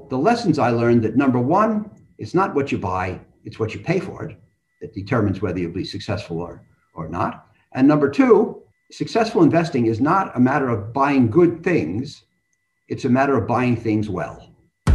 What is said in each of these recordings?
the lessons I learned that number one, it's not what you buy, it's what you pay for it that determines whether you'll be successful or not. And number two, successful investing is not a matter of buying good things, it's a matter of buying things well.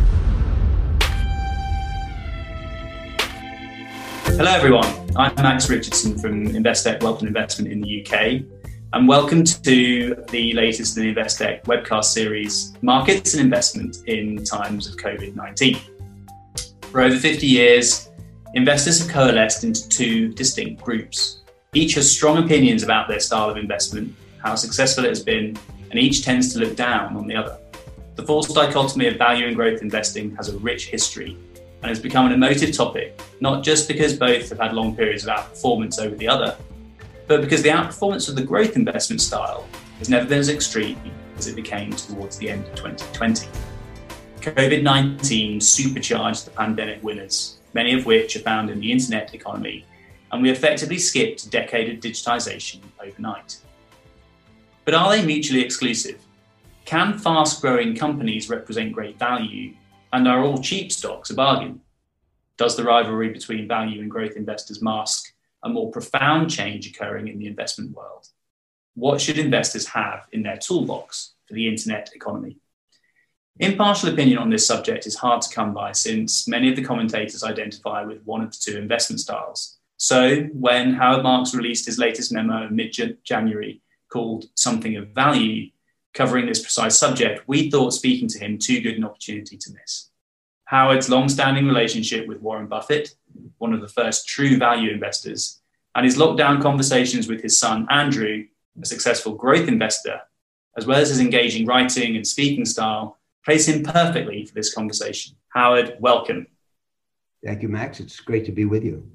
Hello everyone, I'm Max Richardson from Investec Wealth and Investment in the UK, and welcome to the latest in the Investec webcast series, Markets and Investment in Times of COVID-19. For over 50 years, investors have coalesced into two distinct groups. Each has strong opinions about their style of investment, how successful it has been, and each tends to look down on the other. The false dichotomy of value and growth investing has a rich history and has become an emotive topic, not just because both have had long periods of outperformance over the other, but because the outperformance of the growth investment style has never been as extreme as it became towards the end of 2020. COVID-19 supercharged the pandemic winners, many of which are found in the internet economy, and we effectively skipped a decade of digitization overnight. But are they mutually exclusive? Can fast-growing companies represent great value? And are all cheap stocks a bargain? Does the rivalry between value and growth investors mask a more profound change occurring in the investment world? What should investors have in their toolbox for the internet economy? Impartial opinion on this subject is hard to come by, since many of the commentators identify with one of the two investment styles. So when Howard Marks released his latest memo in mid-January called Something of Value, covering this precise subject, we thought speaking to him too good an opportunity to miss. Howard's long-standing relationship with Warren Buffett, one of the first true value investors, and his lockdown conversations with his son, Andrew, a successful growth investor, as well as his engaging writing and speaking style, place him perfectly for this conversation. Howard, welcome. Thank you, Max. It's great to be with you.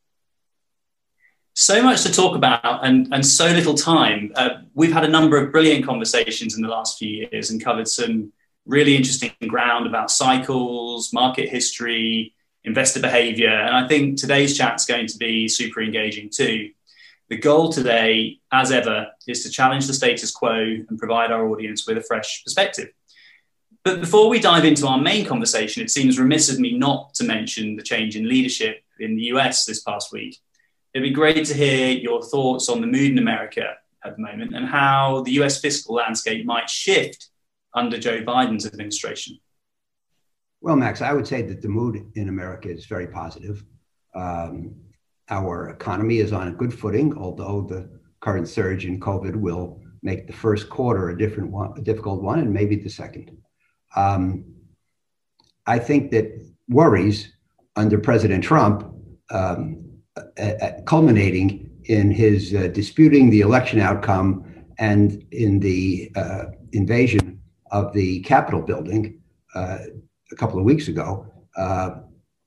So much to talk about and so little time. We've had a number of brilliant conversations in the last few years and covered some really interesting ground about cycles, market history, investor behavior. And I think today's chat's going to be super engaging too. The goal today, as ever, is to challenge the status quo and provide our audience with a fresh perspective. But before we dive into our main conversation, it seems remiss of me not to mention the change in leadership in the US this past week. It'd be great to hear your thoughts on the mood in America at the moment and how the US fiscal landscape might shift under Joe Biden's administration. Well, Max, I would say that the mood in America is very positive. Our economy is on a good footing, although the current surge in COVID will make the first quarter a difficult one, and maybe the second. I think that worries under President Trump, culminating in his disputing the election outcome and in the invasion of the Capitol building a couple of weeks ago, I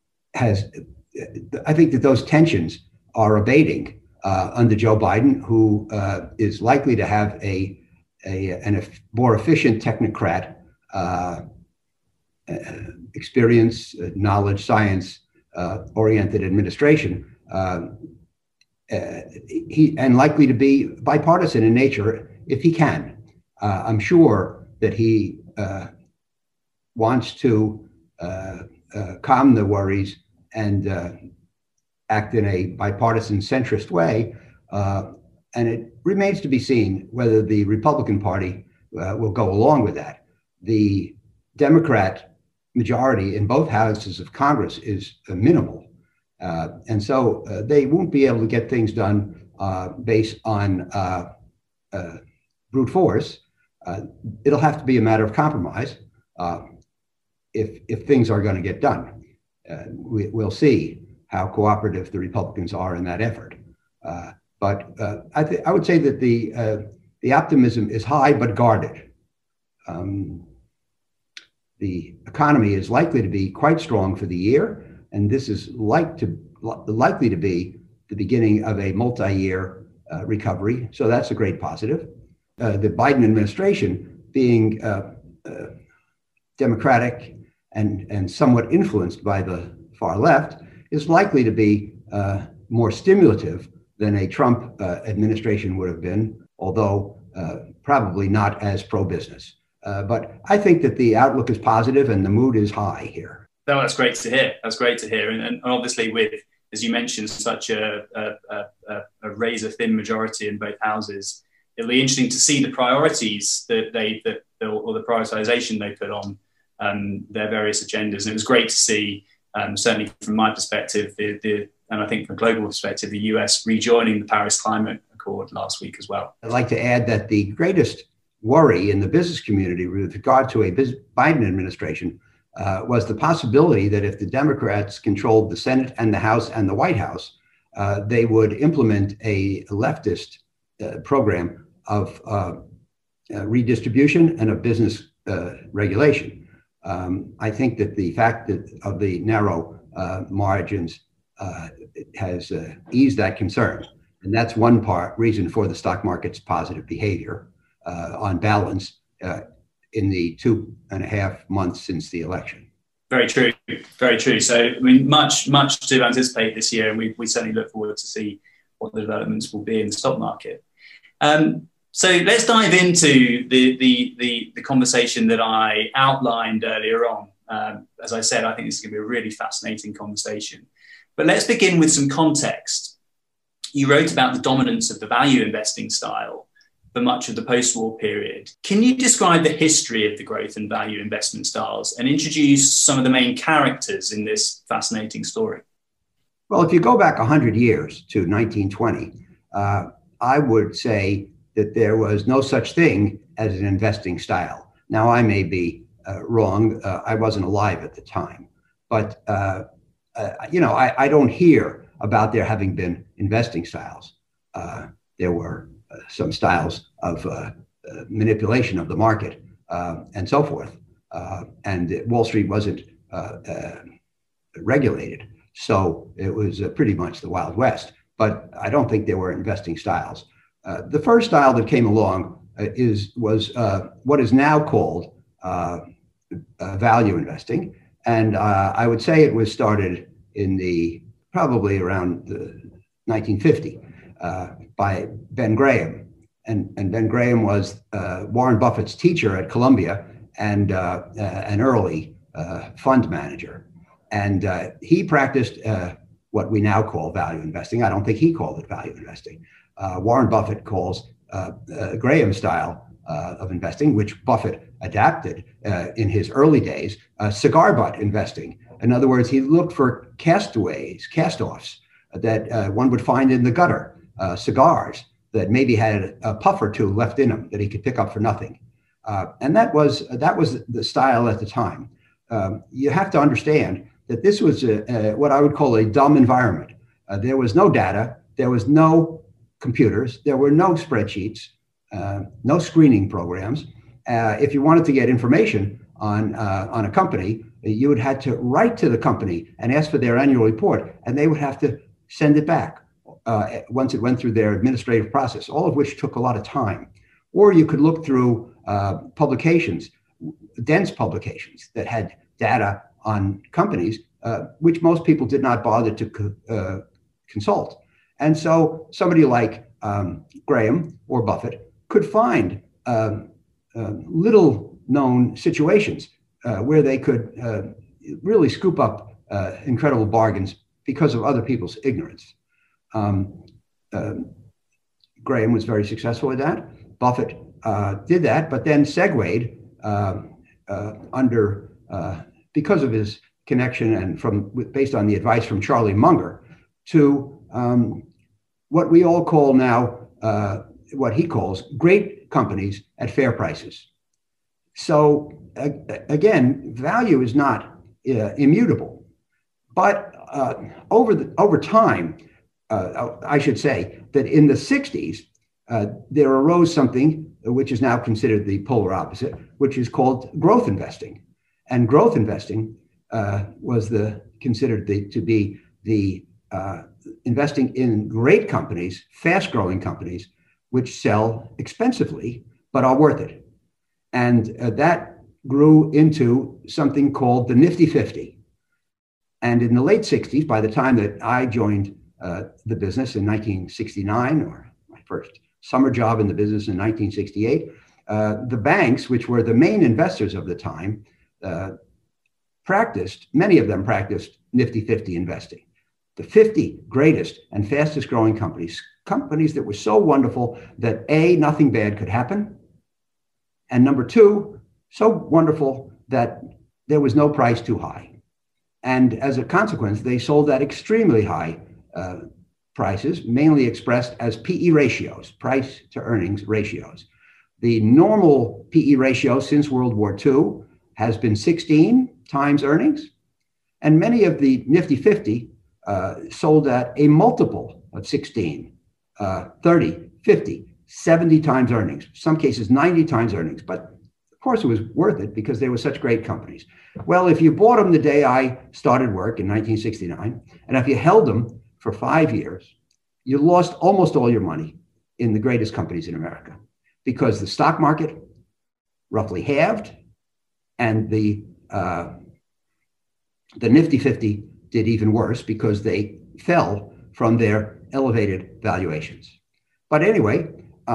think that those tensions are abating under Joe Biden, who is likely to have a more efficient technocrat, experience, knowledge, science oriented administration. And likely to be bipartisan in nature if he can. I'm sure that he wants to calm the worries and act in a bipartisan centrist way. And it remains to be seen whether the Republican Party will go along with that. The Democrat majority in both houses of Congress is minimal. And so they won't be able to get things done based on brute force. It'll have to be a matter of compromise if things are going to get done. We'll see how cooperative the Republicans are in that effort. But I would say that the optimism is high but guarded. The economy is likely to be quite strong for the year, and this is likely to be the beginning of a multi-year recovery. So that's a great positive. The Biden administration, being Democratic and somewhat influenced by the far left, is likely to be more stimulative than a Trump administration would have been, although probably not as pro-business. But I think that the outlook is positive and the mood is high here. No, that's great to hear. That's great to hear. And obviously with, as you mentioned, such a razor-thin majority in both houses, it'll be interesting to see the priorities or the prioritization they put on their various agendas. And it was great to see, certainly from my perspective, and I think from a global perspective, the US rejoining the Paris Climate Accord last week as well. I'd like to add that the greatest worry in the business community with regard to a Biden administration was the possibility that if the Democrats controlled the Senate and the House and the White House, they would implement a leftist program of redistribution and of business regulation. I think that the fact of the narrow margins has eased that concern. And that's one reason for the stock market's positive behavior on balance in the 2.5 months since the election. Very true, very true. So, I mean, much to anticipate this year, and we certainly look forward to see what the developments will be in the stock market. So let's dive into the conversation that I outlined earlier on. As I said, I think this is going to be a really fascinating conversation. But let's begin with some context. You wrote about the dominance of the value investing style for much of the post-war period. Can you describe the history of the growth and value investment styles and introduce some of the main characters in this fascinating story? Well, if you go back 100 years to 1920, I would say that there was no such thing as an investing style. Now, I may be wrong. I wasn't alive at the time. But, I don't hear about there having been investing styles. There were some styles of manipulation of the market and so forth. And Wall Street wasn't regulated. So it was pretty much the Wild West. But I don't think there were investing styles. The first style that came along was what is now called value investing. And I would say it was started in probably around 1950 by Ben Graham. And Ben Graham was Warren Buffett's teacher at Columbia and an early fund manager. And he practiced what we now call value investing. I don't think he called it value investing. Warren Buffett calls Graham's style of investing, which Buffett adapted in his early days, cigar butt investing. In other words, he looked for cast-offs that one would find in the gutter, cigars that maybe had a puff or two left in them that he could pick up for nothing. And that was the style at the time. You have to understand that this was what I would call a dumb environment. There was no data, there was no computers, there were no spreadsheets, no screening programs. If you wanted to get information on a company, you would have to write to the company and ask for their annual report, and they would have to send it back once it went through their administrative process, all of which took a lot of time. Or you could look through publications, dense publications that had data on companies, which most people did not bother to consult. And so somebody like Graham or Buffett could find little known situations where they could really scoop up incredible bargains because of other people's ignorance. Graham was very successful at that. Buffett did that, but then segued because of his connection and based on the advice from Charlie Munger to what we all call now, what he calls great companies at fair prices. So again, value is not immutable, but over time, I should say that in the 60s, there arose something which is now considered the polar opposite, which is called growth investing. And growth investing was considered to be the investing in great companies, fast-growing companies, which sell expensively but are worth it. And that grew into something called the Nifty 50. And in the late 60s, by the time that I joined the business in 1969, or my first summer job in the business in 1968, The banks, which were the main investors of the time, many of them practiced Nifty 50 investing. The 50 greatest and fastest growing companies that were so wonderful that A, nothing bad could happen, and number two, so wonderful that there was no price too high. And as a consequence, they sold at extremely high prices, mainly expressed as PE ratios, price to earnings ratios. The normal PE ratio since World War II has been 16 times earnings, and many of the Nifty 50 sold at a multiple of 16, 30, 50, 70 times earnings, some cases 90 times earnings. But of course it was worth it because they were such great companies. Well, if you bought them the day I started work in 1969, and if you held them for 5 years, you lost almost all your money in the greatest companies in America because the stock market roughly halved, and the Nifty 50 did even worse because they fell from their elevated valuations. But anyway,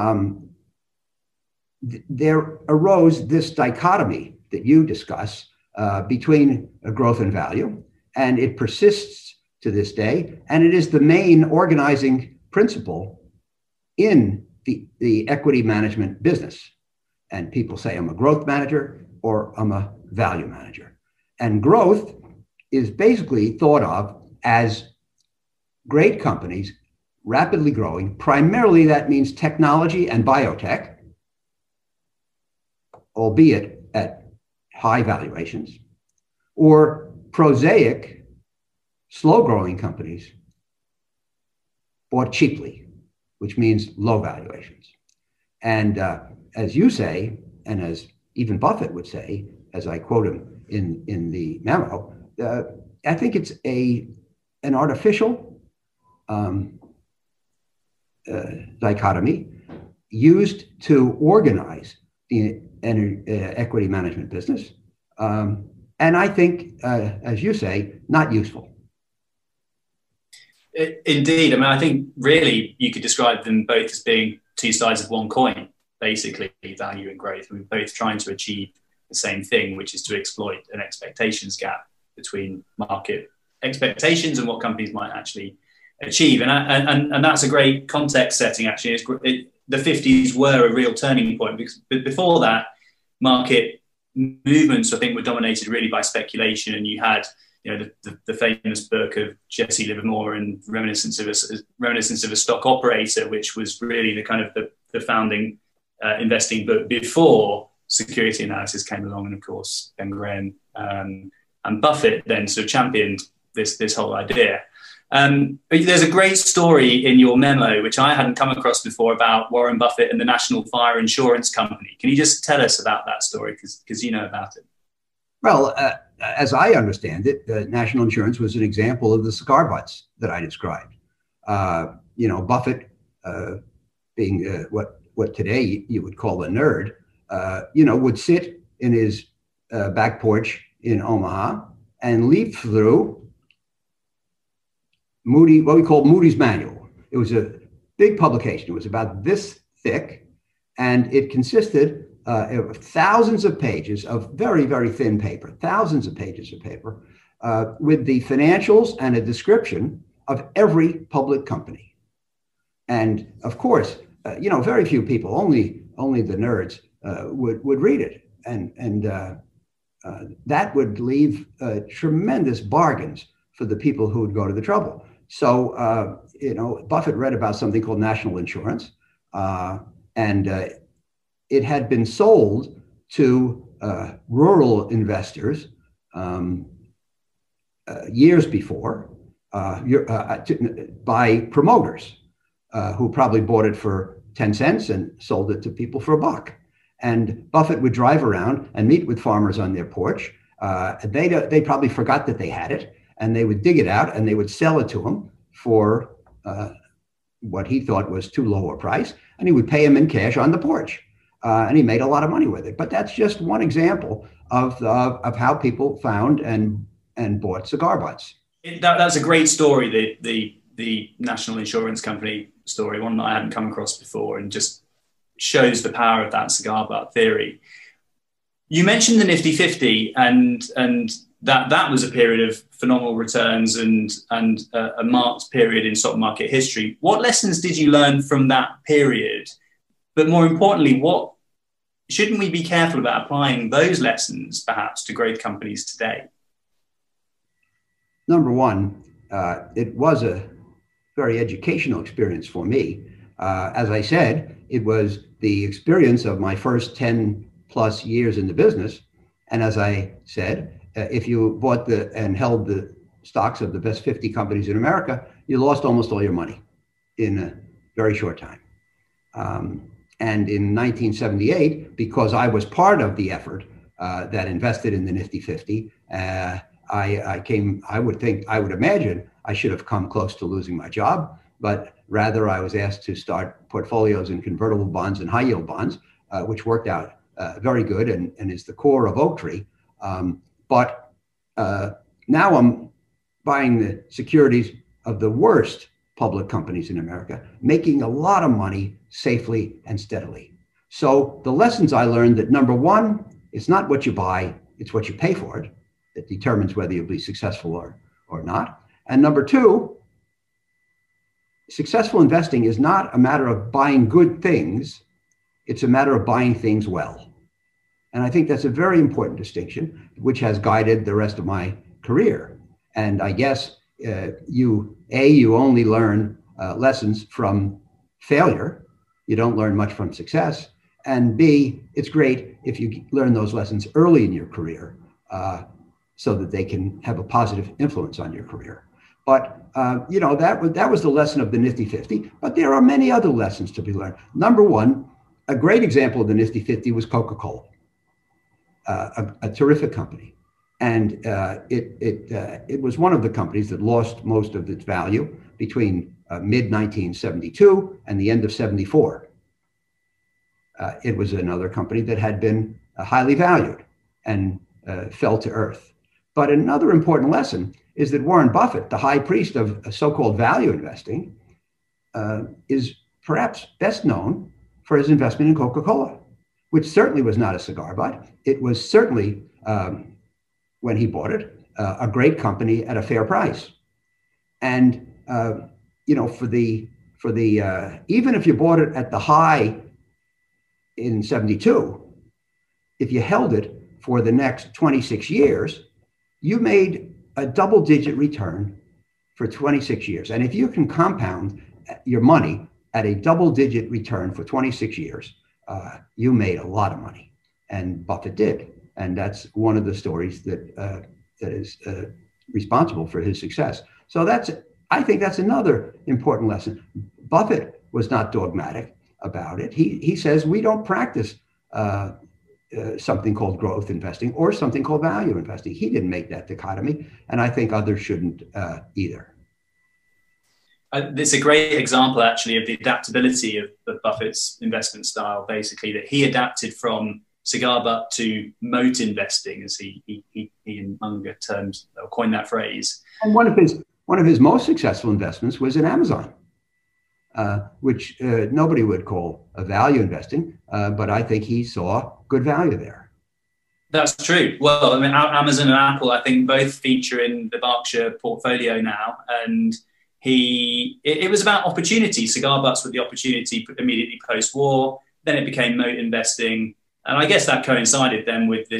there arose this dichotomy that you discuss between growth and value, and it persists to this day, and it is the main organizing principle in the equity management business. And people say, I'm a growth manager or I'm a value manager. And growth is basically thought of as great companies rapidly growing. Primarily, that means technology and biotech, albeit at high valuations, or prosaic, slow-growing companies bought cheaply, which means low valuations. And as you say, and as even Buffett would say, as I quote him in the memo, I think it's an artificial dichotomy used to organize the equity management business. And I think, as you say, not useful. Indeed. I mean, I think really you could describe them both as being two sides of one coin, basically, value and growth. We're both trying to achieve the same thing, which is to exploit an expectations gap between market expectations and what companies might actually achieve. And that's a great context setting, actually. The 50s were a real turning point because before that, market movements, I think, were dominated really by speculation. And you had, the famous book of Jesse Livermore and Reminiscence of a Stock Operator, which was really the kind of the founding investing book before security analysis came along. And of course, Ben Graham and Buffett then sort of championed this whole idea. But there's a great story in your memo, which I hadn't come across before, about Warren Buffett and the National Fire Insurance Company. Can you just tell us about that story? Because you know about it. Well, as I understand it, National Insurance was an example of the cigar butts that I described. Buffett, being what today you would call a nerd, would sit in his back porch in Omaha and leaf through what we call Moody's Manual. It was a big publication. It was about this thick, and it consisted of thousands of pages of very, very thin paper, thousands of pages of paper, with the financials and a description of every public company. And of course, very few people, only the nerds, would read it. And that would leave tremendous bargains for the people who would go to the trouble. So, Buffett read about something called National Insurance, and it had been sold to rural investors years before by promoters who probably bought it for 10 cents and sold it to people for $1. And Buffett would drive around and meet with farmers on their porch. They probably forgot that they had it, and they would dig it out and they would sell it to him for what he thought was too low a price, and he would pay him in cash on the porch. And he made a lot of money with it. But that's just one example of how people found and bought cigar butts. That's a great story, the National Insurance Company story, one that I hadn't come across before, and just shows the power of that cigar butt theory. You mentioned the Nifty 50, and that was a period of phenomenal returns and a marked period in stock market history. What lessons did you learn from that period? But more importantly, what shouldn't we be careful about applying those lessons perhaps to growth companies today? Number one, it was a very educational experience for me. As I said, it was the experience of my first 10 plus years in the business. And as I said, if you bought and held the stocks of the best 50 companies in America, you lost almost all your money in a very short time. And in 1978, because I was part of the effort that invested in the Nifty 50, I would imagine I should have come close to losing my job, but rather I was asked to start portfolios in convertible bonds and high yield bonds, which worked out very good and is the core of Oaktree. But now I'm buying the securities of the worst public companies in America, making a lot of money safely and steadily. So the lessons I learned that number one, it's not what you buy, it's what you pay for it that determines whether you'll be successful or not. And number two, successful investing is not a matter of buying good things, it's a matter of buying things well. And I think that's a very important distinction, which has guided the rest of my career. And I guess you only learn lessons from failure. You don't learn much from success. And B, it's great if you learn those lessons early in your career so that they can have a positive influence on your career. But, that was the lesson of the Nifty 50. But there are many other lessons to be learned. Number one, a great example of the Nifty 50 was Coca-Cola, a terrific company. And it was one of the companies that lost most of its value between mid-1972 and the end of 74. It was another company that had been highly valued and fell to earth. But another important lesson is that Warren Buffett, the high priest of so-called value investing, is perhaps best known for his investment in Coca-Cola, which certainly was not a cigar butt. It was certainly, when he bought it, a great company at a fair price. And even if you bought it at the high in 72, if you held it for the next 26 years, you made a double-digit return for 26 years. And if you can compound your money at a double-digit return for 26 years, you made a lot of money. And Buffett did. And that's one of the stories that is responsible for his success. So I think that's another important lesson. Buffett was not dogmatic about it. He says we don't practice something called growth investing or something called value investing. He didn't make that dichotomy, and I think others shouldn't either. It's a great example, actually, of the adaptability of Buffett's investment style, basically, that he adapted from cigar butt to moat investing, as he in Munger terms coined that phrase. And one of his most successful investments was in Amazon, which nobody would call a value investing, but I think he saw good value there. That's true. Well, I mean, Amazon and Apple, I think, both feature in the Berkshire portfolio now, and it was about opportunity. Cigar butts were the opportunity immediately post-war. Then it became moat investing, and I guess that coincided then with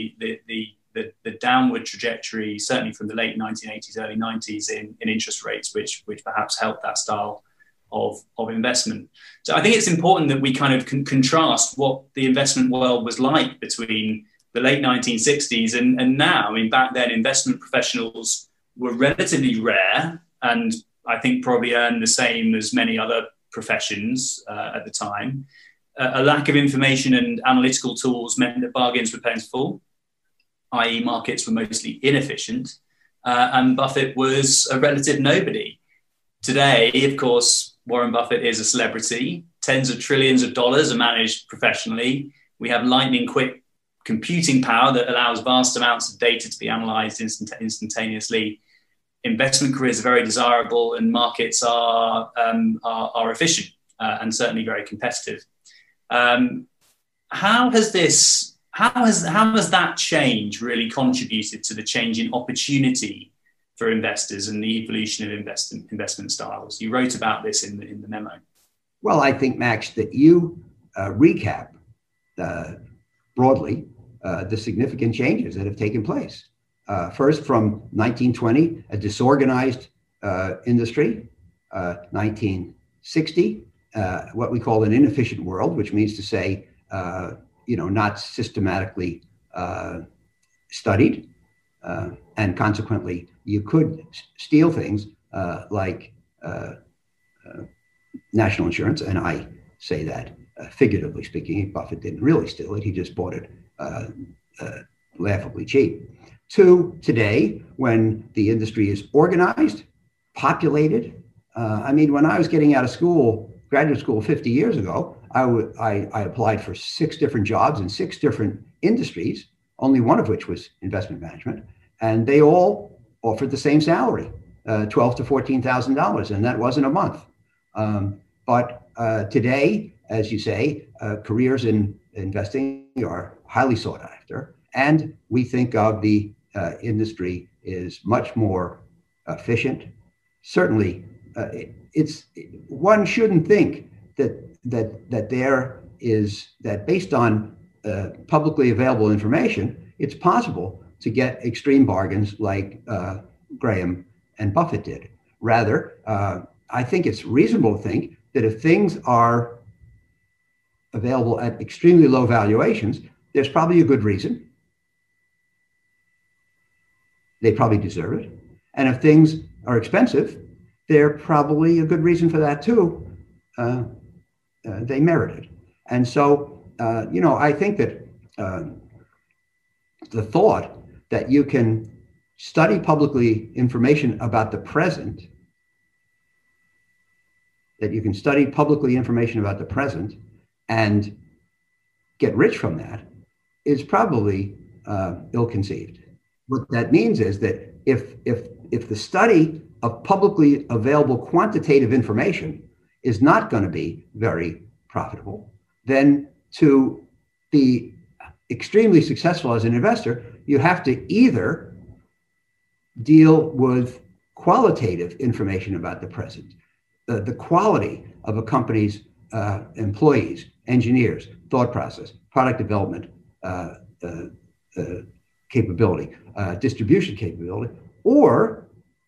the downward trajectory, certainly from the late 1980s, early 90s in interest rates, which perhaps helped that style of investment. So I think it's important that we kind of contrast what the investment world was like between the late 1960s and now. I mean, back then, investment professionals were relatively rare, and I think probably earned the same as many other professions at the time. A lack of information and analytical tools meant that bargains were plentiful, i.e. markets were mostly inefficient, and Buffett was a relative nobody. Today, of course, Warren Buffett is a celebrity. Tens of trillions of dollars are managed professionally. We have lightning quick computing power that allows vast amounts of data to be analyzed instantaneously. Investment careers are very desirable, and markets are efficient and certainly very competitive. How has that change really contributed to the change in opportunity for investors and the evolution of investment styles? You wrote about this in the memo. Well, I think, Max, that you recap broadly the significant changes that have taken place. First, from 1920, a disorganized industry, 1960, what we call an inefficient world, which means to say, not systematically studied, and consequently, you could steal things like national insurance, and I say that figuratively speaking. Buffett didn't really steal it; he just bought it laughably cheap. To today, when the industry is organized, populated. When I was getting out of school, graduate school 50 years ago, I applied for 6 different jobs in 6 different industries, only one of which was investment management, and they all offered the same salary, $12,000 to $14,000, and that wasn't a month. But today, as you say, careers in investing are highly sought after, and we think of the industry is much more efficient. Certainly, one shouldn't think that based on publicly available information, it's possible to get extreme bargains like Graham and Buffett did. Rather, I think it's reasonable to think that if things are available at extremely low valuations, there's probably a good reason. They probably deserve it. And if things are expensive, there's probably a good reason for that too. They merit it. And so, I think that the thought that you can study publicly information about the present, and get rich from that is probably ill-conceived. What that means is that if the study of publicly available quantitative information is not going to be very profitable, then to be extremely successful as an investor, you have to either deal with qualitative information about the present, the quality of a company's employees, engineers, thought process, product development capability, distribution capability, or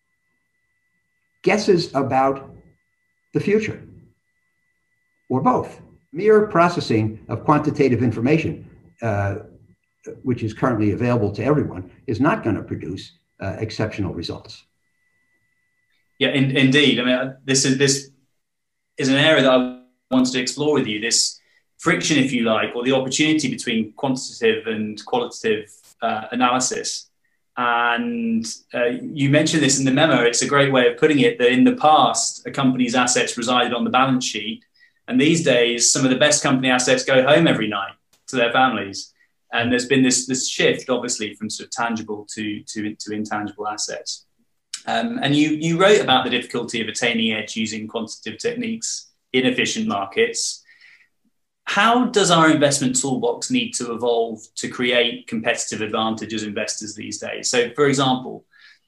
guesses about the future, or both. Mere processing of quantitative information, which is currently available to everyone, is not going to produce exceptional results. Yeah, indeed. This is an area that I wanted to explore with you, this friction, if you like, or the opportunity between quantitative and qualitative analysis. And you mentioned this in the memo. It's a great way of putting it that in the past, a company's assets resided on the balance sheet. And these days, some of the best company assets go home every night to their families. And there's been this shift, obviously, from sort of tangible to intangible assets. And you wrote about the difficulty of attaining edge using quantitative techniques in efficient markets. How does our investment toolbox need to evolve to create competitive advantage as investors these days? So, for example,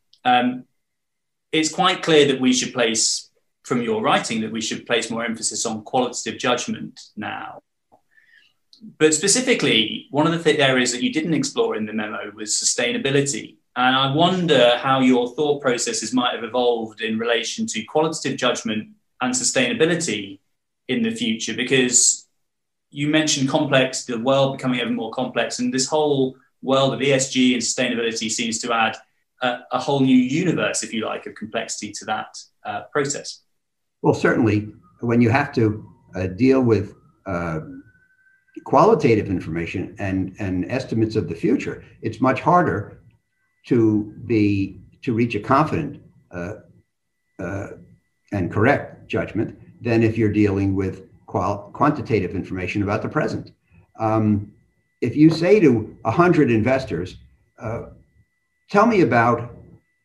it's quite clear that we should place, from your writing, that we should place more emphasis on qualitative judgment now. But specifically, one of the areas that you didn't explore in the memo was sustainability. And I wonder how your thought processes might have evolved in relation to qualitative judgment and sustainability in the future, because you mentioned the world becoming ever more complex, and this whole world of ESG and sustainability seems to add a whole new universe, if you like, of complexity to that process. Well, certainly, when you have to deal with qualitative information and estimates of the future, it's much harder to reach a confident and correct judgment than if you're dealing with quantitative information about the present. If you say to 100 investors, tell me about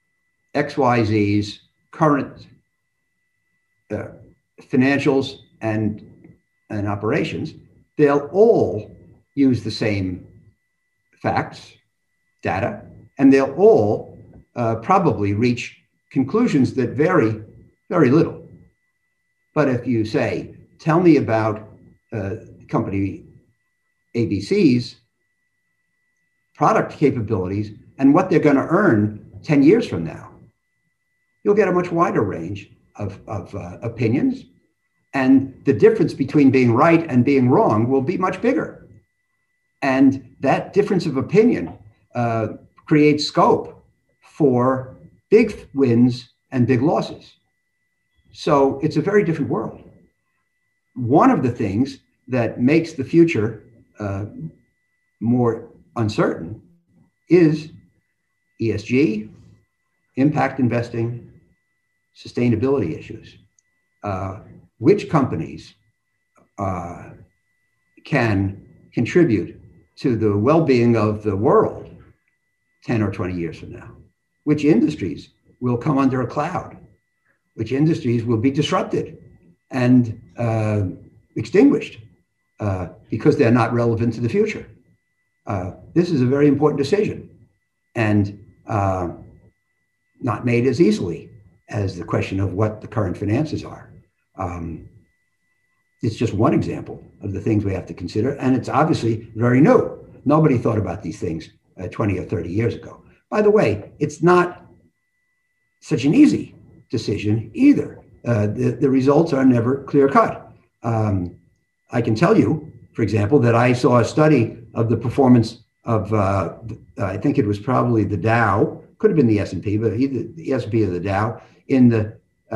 XYZ's current financials and operations, they'll all use the same facts, data, and they'll all probably reach conclusions that vary very little. But if you say, tell me about company ABC's product capabilities and what they're going to earn 10 years from now, you'll get a much wider range of opinions. And the difference between being right and being wrong will be much bigger. And that difference of opinion creates scope for big wins and big losses. So it's a very different world. One of the things that makes the future more uncertain is ESG, impact investing, sustainability issues. Which companies can contribute to the well-being of the world 10 or 20 years from now? Which industries will come under a cloud? Which industries will be disrupted and extinguished because they're not relevant to the future? This is a very important decision, and not made as easily as the question of what the current finances are. It's just one example of the things we have to consider, and it's obviously very new. Nobody thought about these things 20 or 30 years ago. By the way, it's not such an easy decision either. The results are never clear-cut. I can tell you, for example, that I saw a study of the performance of, I think it was probably the Dow, could have been the S&P, but either the S&P or the Dow, in the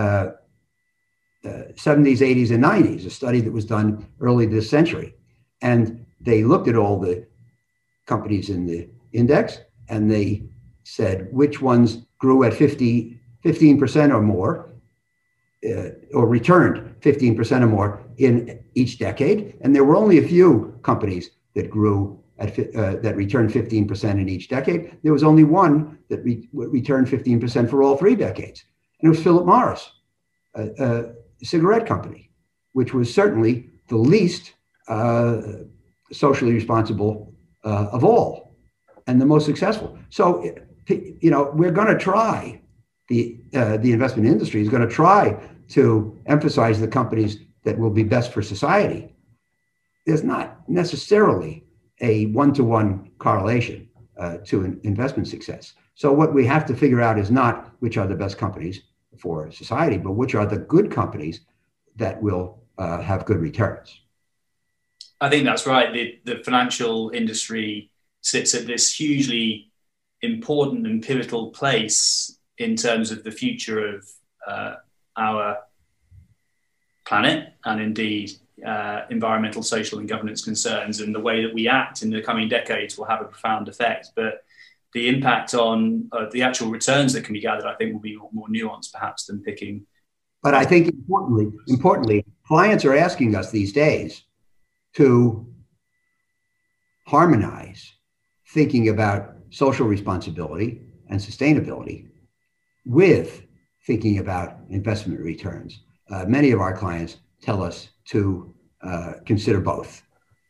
70s, 80s, and 90s, a study that was done early this century. And they looked at all the companies in the index, and they said which ones grew at 15% or more, or returned 15% or more in each decade. And there were only a few companies that grew at that returned 15% in each decade. There was only one that returned 15% for all 3 decades. And it was Philip Morris, a cigarette company, which was certainly the least socially responsible of all, and the most successful. So, we're going to try, the investment industry is going to try to emphasize the companies that will be best for society. There's not necessarily a one-to-one correlation to an investment success. So what we have to figure out is not which are the best companies for society, but which are the good companies that will have good returns. I think that's right. The financial industry sits at this hugely important and pivotal place in terms of the future of our planet, and indeed environmental, social, and governance concerns, and the way that we act in the coming decades will have a profound effect. But the impact on the actual returns that can be gathered, I think, will be more nuanced perhaps than picking. But I think importantly, clients are asking us these days to harmonize thinking about social responsibility and sustainability with thinking about investment returns. Many of our clients tell us to consider both.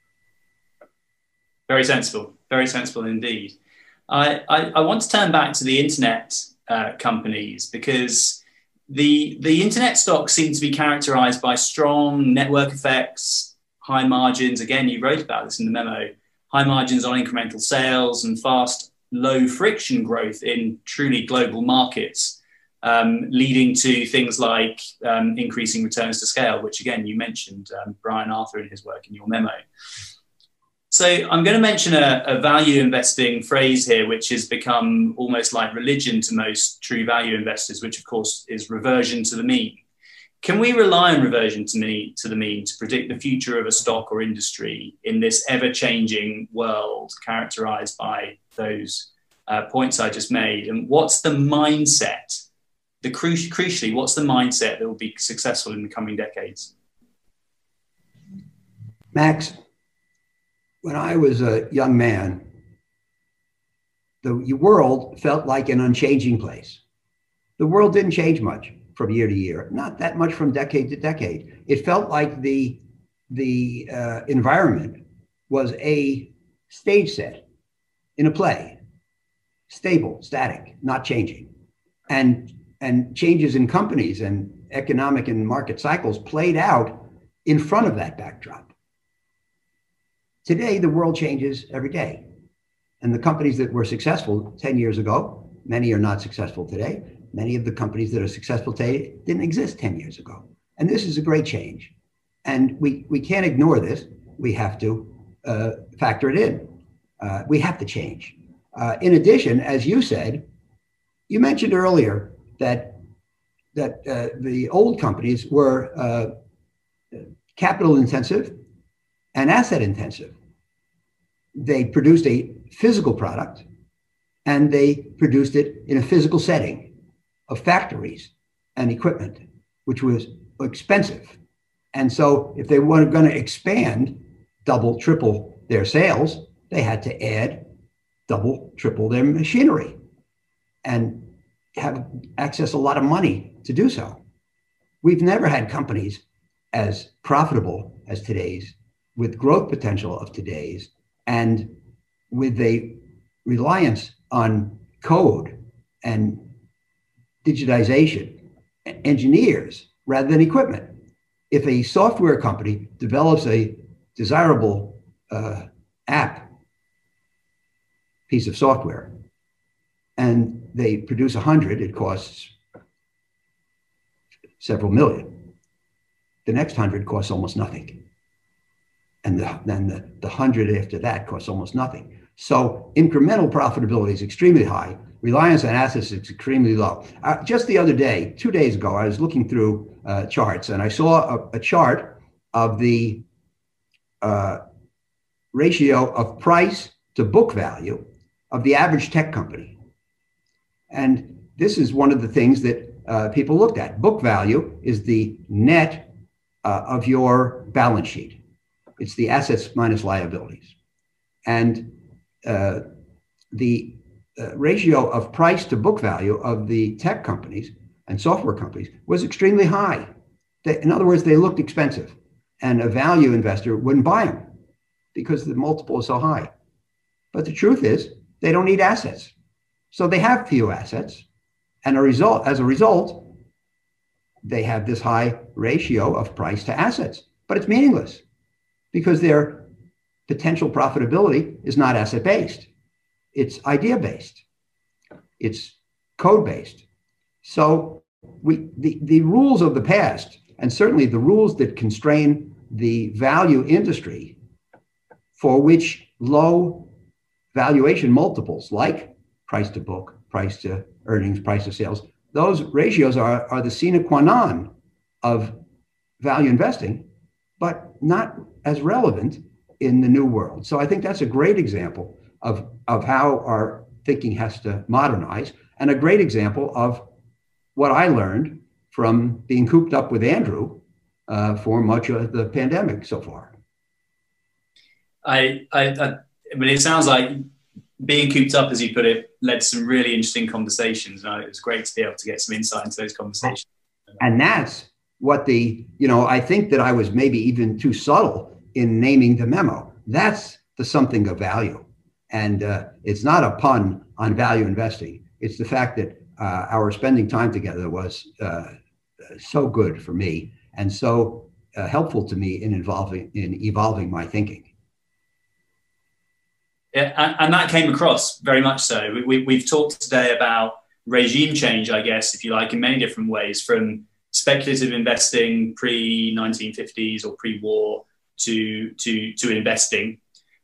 Very sensible indeed. I want to turn back to the internet companies, because the internet stocks seem to be characterized by strong network effects, high margins. Again, you wrote about this in the memo, high margins on incremental sales and fast, low friction growth in truly global markets, leading to things like increasing returns to scale, which again, you mentioned Brian Arthur in his work in your memo. So I'm going to mention a value investing phrase here, which has become almost like religion to most true value investors, which of course is reversion to the mean. Can we rely on reversion to the mean to predict the future of a stock or industry in this ever-changing world characterized by those points I just made? And what's the mindset, crucially, what's the mindset that will be successful in the coming decades? Max, when I was a young man, the world felt like an unchanging place. The world didn't change much from year to year, not that much from decade to decade. It felt like the the environment was a stage set in a play, stable, static, not changing. And changes in companies and economic and market cycles played out in front of that backdrop. Today, the world changes every day. And the companies that were successful 10 years ago, many are not successful today. Many of the companies that are successful today didn't exist 10 years ago. And this is a great change. And we can't ignore this. We have to factor it in. We have to change. In addition, as you said, you mentioned earlier that the old companies were capital intensive and asset intensive. They produced a physical product and they produced it in a physical setting of factories and equipment, which was expensive. And so if they were going to expand, double, triple their sales, they had to add double, triple their machinery and have access a lot of money to do so. We've never had companies as profitable as today's, with growth potential of today's, and with a reliance on code and digitization, engineers rather than equipment. If a software company develops a desirable app piece of software and they produce 100, it costs several million. The next 100 costs almost nothing. And then the 100 after that costs almost nothing. So incremental profitability is extremely high. Reliance on assets is extremely low. Just the other day, 2 days ago, I was looking through charts and I saw a chart of the ratio of price to book value of the average tech company. And this is one of the things that people looked at. Book value is the net of your balance sheet. It's the assets minus liabilities. And the ratio of price to book value of the tech companies and software companies was extremely high. In other words, they looked expensive, and a value investor wouldn't buy them because the multiple is so high. But the truth is, they don't need assets. So they have few assets, and as a result, they have this high ratio of price to assets. But it's meaningless because their potential profitability is not asset-based. It's idea-based. It's code-based. So the rules of the past, and certainly the rules that constrain the value industry, for which low valuation multiples like price to book, price to earnings, price to sales, those ratios are the sine qua non of value investing, but not as relevant in the new world. So I think that's a great example of how our thinking has to modernize, and a great example of what I learned from being cooped up with Andrew for much of the pandemic so far. I mean, it sounds like being cooped up, as you put it, led to some really interesting conversations. And it was great to be able to get some insight into those conversations. And that's what I think that I was maybe even too subtle in naming the memo. That's the something of value. And it's not a pun on value investing. It's the fact that our spending time together was so good for me and so helpful to me in evolving my thinking. Yeah, and that came across very much so. We've talked today about regime change, I guess, if you like, in many different ways, from speculative investing pre-1950s or pre-war to investing,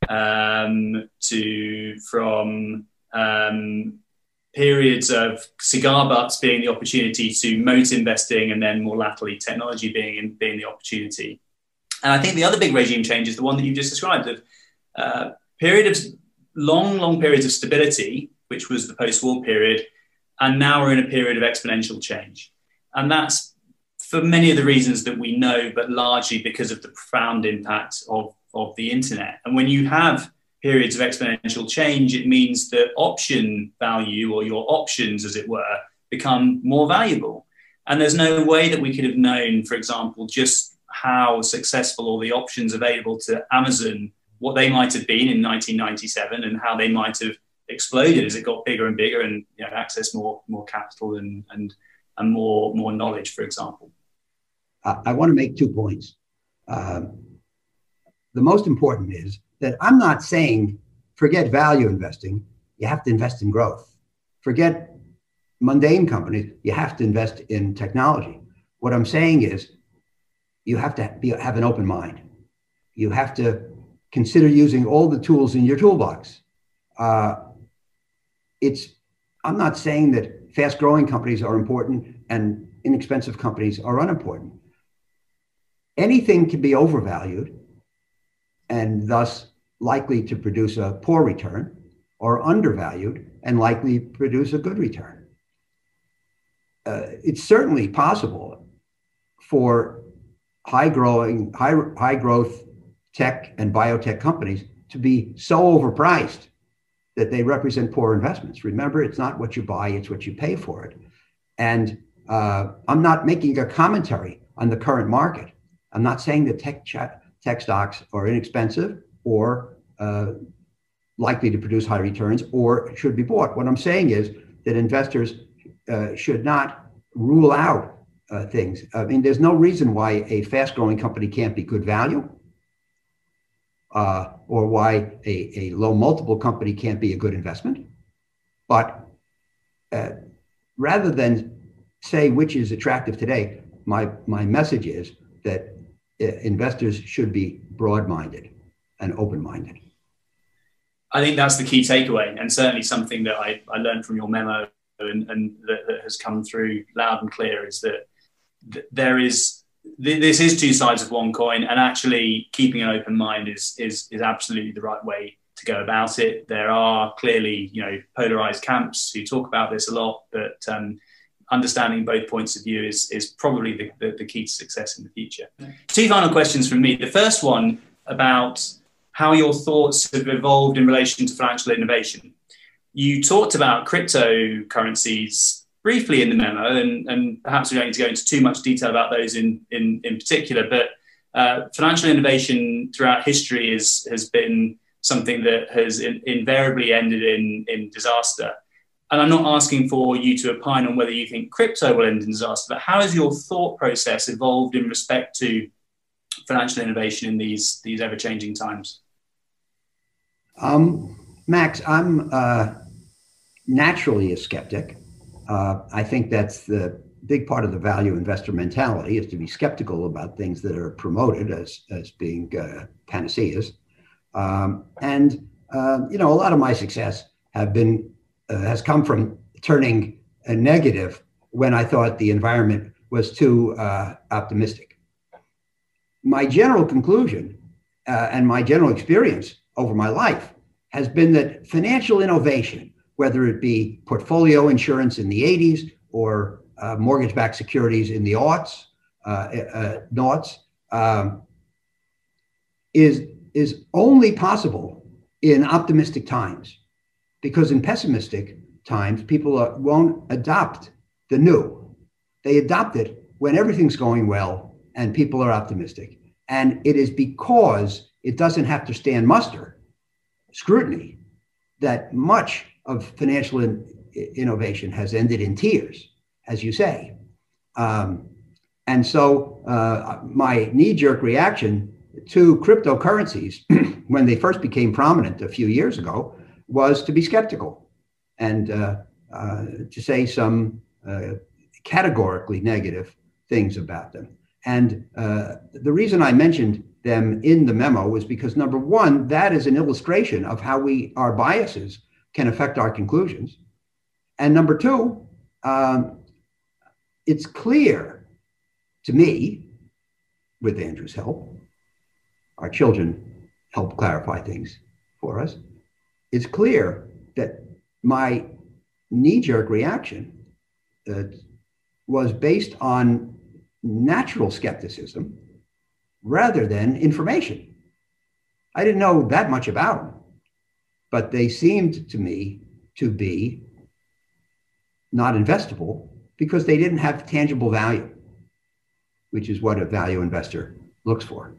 from periods of cigar butts being the opportunity to moat investing, and then more latterly technology being the opportunity. And I think the other big regime change is the one that you just described, of period of long periods of stability, which was the post-war period, and now we're in a period of exponential change. And that's for many of the reasons that we know, but largely because of the profound impact of the internet. And when you have periods of exponential change, it means that option value, or your options, as it were, become more valuable. And there's no way that we could have known, for example, just how successful all the options available to Amazon, what they might have been in 1997 and how they might have exploded as it got bigger and bigger and accessed more capital and more knowledge, for example? I want to make 2 points. The most important is that I'm not saying forget value investing, you have to invest in growth. Forget mundane companies, you have to invest in technology. What I'm saying is you have to have an open mind. You have to consider using all the tools in your toolbox. I'm not saying that fast growing companies are important and inexpensive companies are unimportant. Anything can be overvalued and thus likely to produce a poor return, or undervalued and likely to produce a good return. It's certainly possible for high growth tech and biotech companies to be so overpriced that they represent poor investments. Remember, it's not what you buy, it's what you pay for it. And I'm not making a commentary on the current market. I'm not saying that tech stocks are inexpensive or likely to produce high returns or should be bought. What I'm saying is that investors should not rule out things. I mean, there's no reason why a fast-growing company can't be good value, or why a low multiple company can't be a good investment. But rather than say which is attractive today, my message is that investors should be broad-minded and open-minded. I think that's the key takeaway, and certainly something that I learned from your memo and that has come through loud and clear is that this is two sides of one coin, and actually keeping an open mind is absolutely the right way to go about it. There are clearly polarized camps who talk about this a lot, but understanding both points of view is probably the key to success in the future. Two final questions from me. The first one about how your thoughts have evolved in relation to financial innovation. You talked about cryptocurrencies briefly in the memo, and perhaps we don't need to go into too much detail about those in particular, but financial innovation throughout history has been something that has invariably ended in disaster. And I'm not asking for you to opine on whether you think crypto will end in disaster, but how has your thought process evolved in respect to financial innovation in these ever-changing times? Max, I'm naturally a skeptic. I think that's the big part of the value investor mentality, is to be skeptical about things that are promoted as being panaceas. And a lot of my success has come from turning a negative when I thought the environment was too optimistic. My general conclusion and my general experience over my life has been that financial innovation, whether it be portfolio insurance in the 80s or mortgage-backed securities in the aughts, is only possible in optimistic times, because in pessimistic times, people won't adopt the new. They adopt it when everything's going well and people are optimistic. And it is because it doesn't have to stand scrutiny, that much of financial innovation has ended in tears, as you say. And so my knee-jerk reaction to cryptocurrencies when they first became prominent a few years ago was to be skeptical and to say some categorically negative things about them. And the reason I mentioned them in the memo was because, number one, that is an illustration of how our biases can affect our conclusions. And number two, it's clear to me, with Andrew's help, our children help clarify things for us, it's clear that my knee-jerk reaction was based on natural skepticism rather than information. I didn't know that much about them, but they seemed to me to be not investable because they didn't have tangible value. which is what a value investor looks for.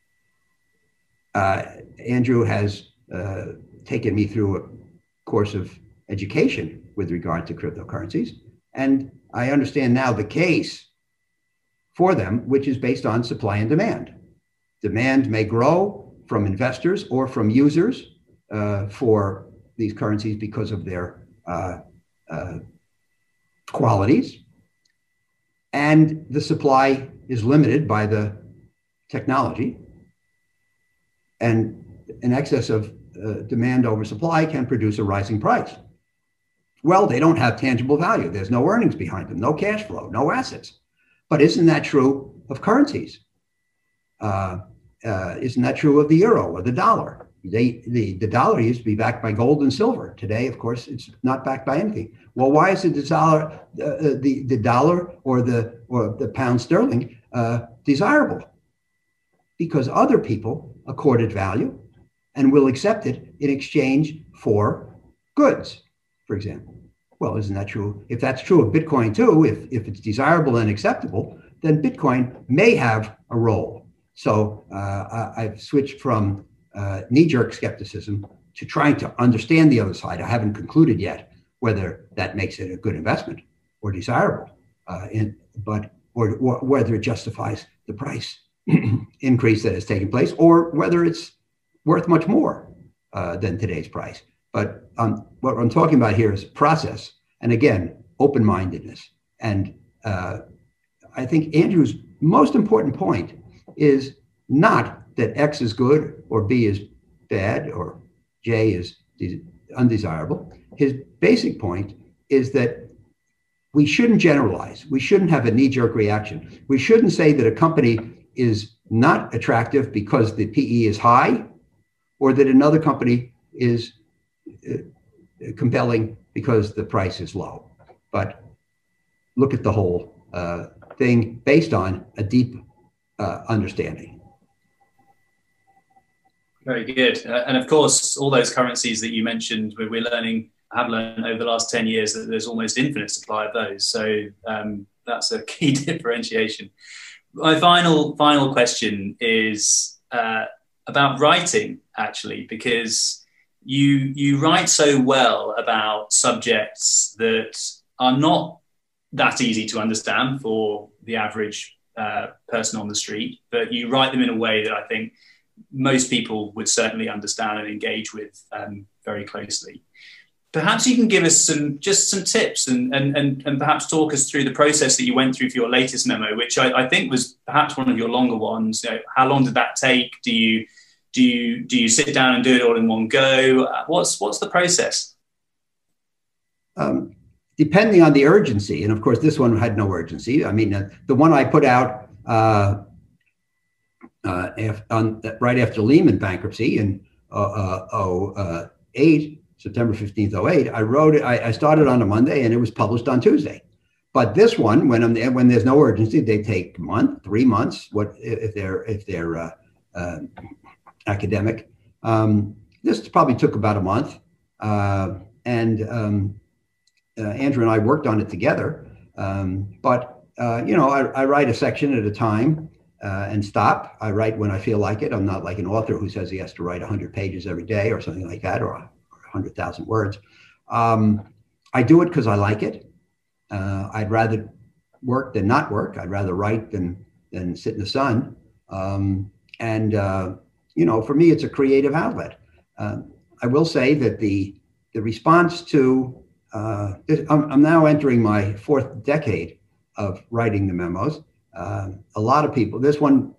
Andrew has taken me through a course of education with regard to cryptocurrencies, and I understand now the case for them, which is based on supply and demand. Demand may grow from investors or from users for these currencies because of their qualities, and the supply is limited by the technology, and an excess of demand over supply can produce a rising price. Well, they don't have tangible value. There's no earnings behind them, no cash flow, no assets. But isn't that true of currencies? Isn't that true of the euro or the dollar? The dollar used to be backed by gold and silver. Today, of course, it's not backed by anything. Well, why is the dollar or the pound sterling desirable? Because other people accord it value and will accept it in exchange for goods, for example. Well, isn't that true? If that's true of Bitcoin too, if it's desirable and acceptable, then Bitcoin may have a role. So I've switched from knee-jerk skepticism to trying to understand the other side. I haven't concluded yet whether that makes it a good investment or desirable, or whether it justifies the price increase that has taken place, or whether it's worth much more than today's price. But what I'm talking about here is process, and again, open-mindedness. And I think Andrew's most important point is not that X is good or B is bad or J is undesirable. His basic point is that we shouldn't generalize. We shouldn't have a knee-jerk reaction. We shouldn't say that a company is not attractive because the PE is high, or that another company is compelling because the price is low. But look at the whole thing based on a deep understanding. Very good. And of course, all those currencies that you mentioned, have learned over the last 10 years that there's almost infinite supply of those. So that's a key differentiation. My final question is about writing, actually, because you write so well about subjects that are not that easy to understand for the average person on the street, but you write them in a way that I think most people would certainly understand and engage with very closely. Perhaps you can give us some tips and perhaps talk us through the process that you went through for your latest memo, which I think was perhaps one of your longer ones. You know, how long did that take? Do you sit down and do it all in one go? What's the process? Depending on the urgency, and of course this one had no urgency. I mean, the one I put out right after Lehman bankruptcy in 2008. September 15th, 2008, I wrote it. I started on a Monday and it was published on Tuesday. But this one, when there's no urgency, they take a month, 3 months. What if they're academic? This probably took about a month, and Andrew and I worked on it together. But I write a section at a time and stop. I write when I feel like it. I'm not like an author who says he has to write 100 pages every day or something like that, or 100,000 words. I do it because I like it. I'd rather work than not work. I'd rather write than sit in the sun. For me, it's a creative outlet. I will say that the response to, I'm now entering my 4th decade of writing the memos. A lot of people, this one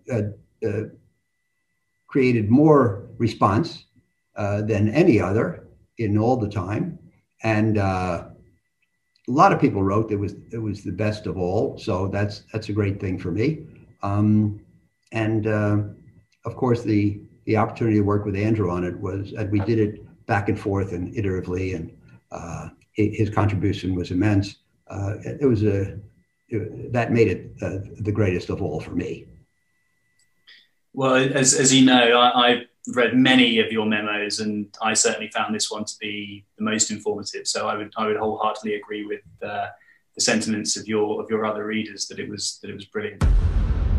created more response than any other in all the time, and a lot of people wrote it was the best of all. So that's a great thing for me. Of course, the opportunity to work with Andrew on it was, and we did it back and forth and iteratively, and his contribution was immense. That made it the greatest of all for me. Well, as you know, I've read many of your memos, and I certainly found this one to be the most informative. So I would wholeheartedly agree with the sentiments of your other readers that it was brilliant.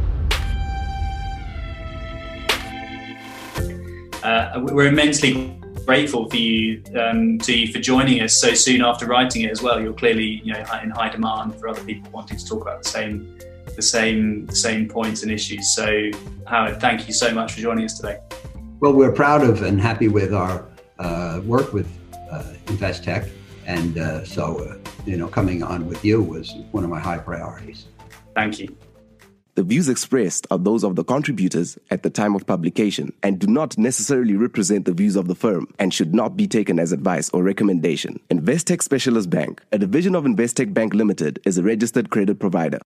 We're immensely grateful for you for joining us so soon after writing it as well. You're clearly in high demand for other people wanting to talk about the same points and issues. So Howard, thank you so much for joining us today. Well, we're proud of and happy with our work with Investec, and so coming on with you was one of my high priorities. Thank you. The views expressed are those of the contributors at the time of publication and do not necessarily represent the views of the firm and should not be taken as advice or recommendation. Investec Specialist Bank, a division of Investec Bank Limited, is a registered credit provider.